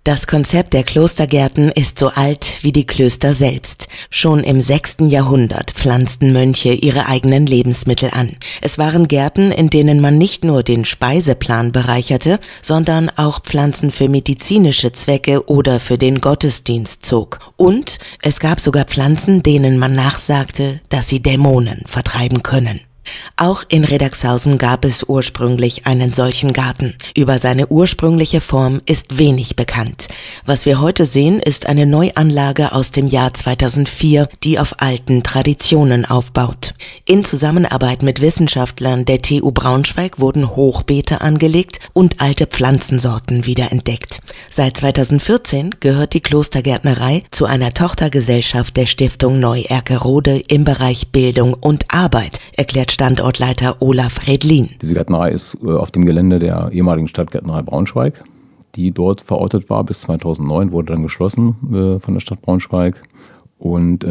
Das Konzept der Klostergärten ist so alt wie die Klöster selbst. Schon im 6. Jahrhundert pflanzten Mönche ihre eigenen Lebensmittel an. Es waren Gärten, in denen man nicht nur den Speiseplan bereicherte, sondern auch Pflanzen für medizinische Zwecke oder für den Gottesdienst zog. Und es gab sogar Pflanzen, denen man nachsagte, dass sie Dämonen vertreiben können. Auch in Riddagshausen gab es ursprünglich einen solchen Garten. Über seine ursprüngliche Form ist wenig bekannt. Was wir heute sehen, ist eine Neuanlage aus dem Jahr 2004, die auf alten Traditionen aufbaut. In Zusammenarbeit mit Wissenschaftlern der TU Braunschweig wurden Hochbeete angelegt und alte Pflanzensorten wiederentdeckt. Seit 2014 gehört die Klostergärtnerei zu einer Tochtergesellschaft der Stiftung Neu-Erkerode im Bereich Bildung und Arbeit, erklärt Standortleiter Olaf Redlin. Diese Gärtnerei ist auf dem Gelände der ehemaligen Stadtgärtnerei Braunschweig, die dort verortet war bis 2009, wurde dann geschlossen von der Stadt Braunschweig. Und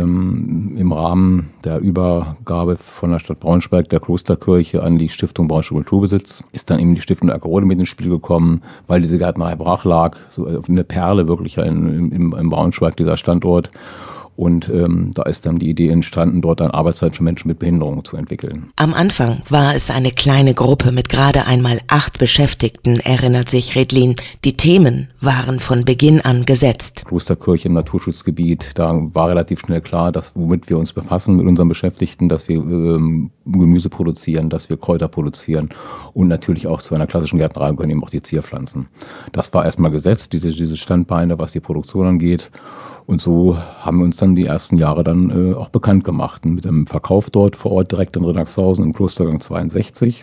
im Rahmen der Übergabe von der Stadt Braunschweig der Klosterkirche an die Stiftung Braunschweig Kulturbesitz ist dann eben die Stiftung Erkerode mit ins Spiel gekommen, weil diese Gärtnerei brach lag, so eine Perle wirklich im Braunschweig, dieser Standort. Und da ist dann die Idee entstanden, dort ein Arbeitszeit für Menschen mit Behinderung zu entwickeln. Am Anfang war es eine kleine Gruppe mit gerade einmal 8 Beschäftigten, erinnert sich Redlin. Die Themen waren von Beginn an gesetzt. Klosterkirche im Naturschutzgebiet, da war relativ schnell klar, dass womit wir uns befassen mit unseren Beschäftigten, dass wir Gemüse produzieren, dass wir Kräuter produzieren und natürlich auch zu einer klassischen Gärtnerei gehören eben auch die Zierpflanzen. Das war erstmal gesetzt, diese Standbeine, was die Produktion angeht. Und so haben wir uns dann die ersten Jahre dann auch bekannt gemacht mit dem Verkauf dort vor Ort direkt in Riddagshausen im Klostergang 62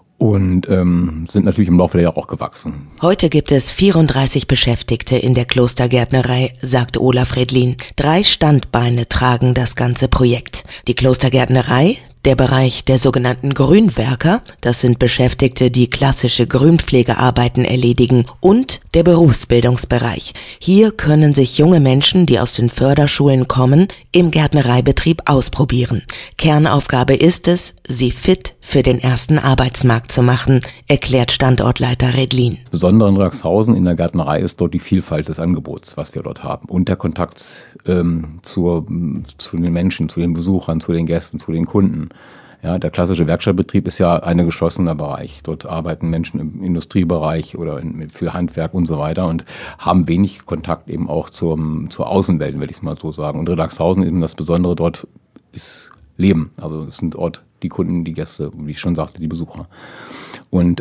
und sind natürlich im Laufe der Jahre auch gewachsen. Heute gibt es 34 Beschäftigte in der Klostergärtnerei, sagt Olaf Redlin. 3 Standbeine tragen das ganze Projekt. Die Klostergärtnerei, der Bereich der sogenannten Grünwerker, das sind Beschäftigte, die klassische Grünpflegearbeiten erledigen, und der Berufsbildungsbereich. Hier können sich junge Menschen, die aus den Förderschulen kommen, im Gärtnereibetrieb ausprobieren. Kernaufgabe ist es, sie fit für den ersten Arbeitsmarkt zu machen, erklärt Standortleiter Redlin. Das Besondere in Riddagshausen in der Gärtnerei ist dort die Vielfalt des Angebots, was wir dort haben, und der Kontakt zu den Menschen, zu den Besuchern, zu den Gästen, zu den Kunden. Ja, der klassische Werkstattbetrieb ist ja ein geschlossener Bereich. Dort arbeiten Menschen im Industriebereich oder für Handwerk und so weiter und haben wenig Kontakt eben auch zur Außenwelt, will ich es mal so sagen. Und Riddagshausen, eben das Besondere dort ist Leben. Also es sind dort die Kunden, die Gäste, wie ich schon sagte, die Besucher. Und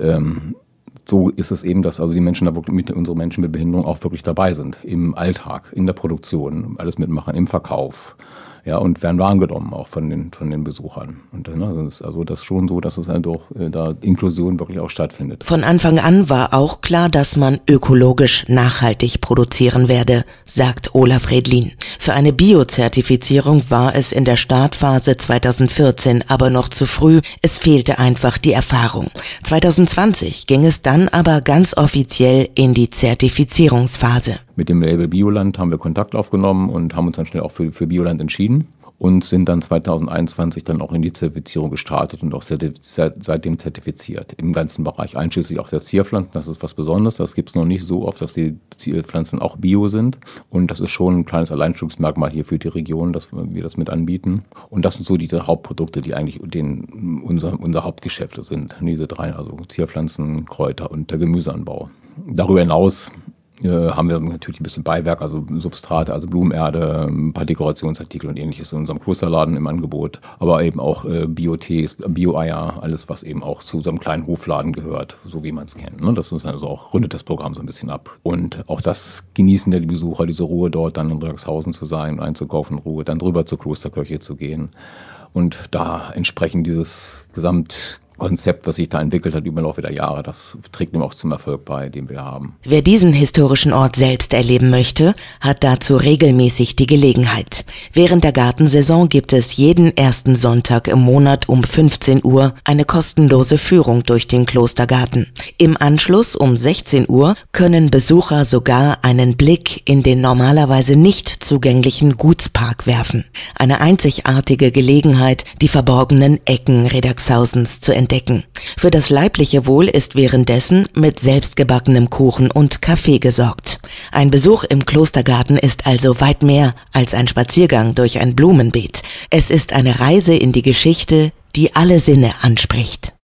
so ist es eben, dass also die Menschen da wirklich unsere Menschen mit Behinderung auch wirklich dabei sind. Im Alltag, in der Produktion, alles mitmachen, im Verkauf. Ja, und werden wahrgenommen auch von den Besuchern. Und also das ist schon so, dass es halt auch da Inklusion wirklich auch stattfindet. Von Anfang an war auch klar, dass man ökologisch nachhaltig produzieren werde, sagt Olaf Redlin. Für eine Biozertifizierung war es in der Startphase 2014 aber noch zu früh. Es fehlte einfach die Erfahrung. 2020 ging es dann aber ganz offiziell in die Zertifizierungsphase. Mit dem Label Bioland haben wir Kontakt aufgenommen und haben uns dann schnell auch für Bioland entschieden und sind dann 2021 dann auch in die Zertifizierung gestartet und auch seitdem zertifiziert. Im ganzen Bereich, einschließlich auch der Zierpflanzen. Das ist was Besonderes. Das gibt es noch nicht so oft, dass die Zierpflanzen auch bio sind. Und das ist schon ein kleines Alleinstellungsmerkmal hier für die Region, dass wir das mit anbieten. Und das sind so die Hauptprodukte, die eigentlich unser Hauptgeschäfte sind. Diese 3, also Zierpflanzen, Kräuter und der Gemüseanbau. Darüber hinaus haben wir natürlich ein bisschen Beiwerk, also Substrate, also Blumenerde, ein paar Dekorationsartikel und ähnliches in unserem Klosterladen im Angebot. Aber eben auch Bio-Tees, Bio-Eier, alles, was eben auch zu unserem kleinen Hofladen gehört, so wie man es kennt. Ne? Das ist also auch, rundet das Programm so ein bisschen ab. Und auch das genießen ja die Besucher, diese Ruhe dort dann in Riddagshausen zu sein, einzukaufen, Ruhe, dann drüber zur Klosterkirche zu gehen. Und da entsprechend dieses Gesamtkonzept, was sich da entwickelt hat über den Laufe der Jahre, das trägt eben auch zum Erfolg bei, den wir haben. Wer diesen historischen Ort selbst erleben möchte, hat dazu regelmäßig die Gelegenheit. Während der Gartensaison gibt es jeden ersten Sonntag im Monat um 15 Uhr eine kostenlose Führung durch den Klostergarten. Im Anschluss um 16 Uhr können Besucher sogar einen Blick in den normalerweise nicht zugänglichen Gutspark werfen. Eine einzigartige Gelegenheit, die verborgenen Ecken Riddagshausen zu entdecken. Für das leibliche Wohl ist währenddessen mit selbstgebackenem Kuchen und Kaffee gesorgt. Ein Besuch im Klostergarten ist also weit mehr als ein Spaziergang durch ein Blumenbeet. Es ist eine Reise in die Geschichte, die alle Sinne anspricht.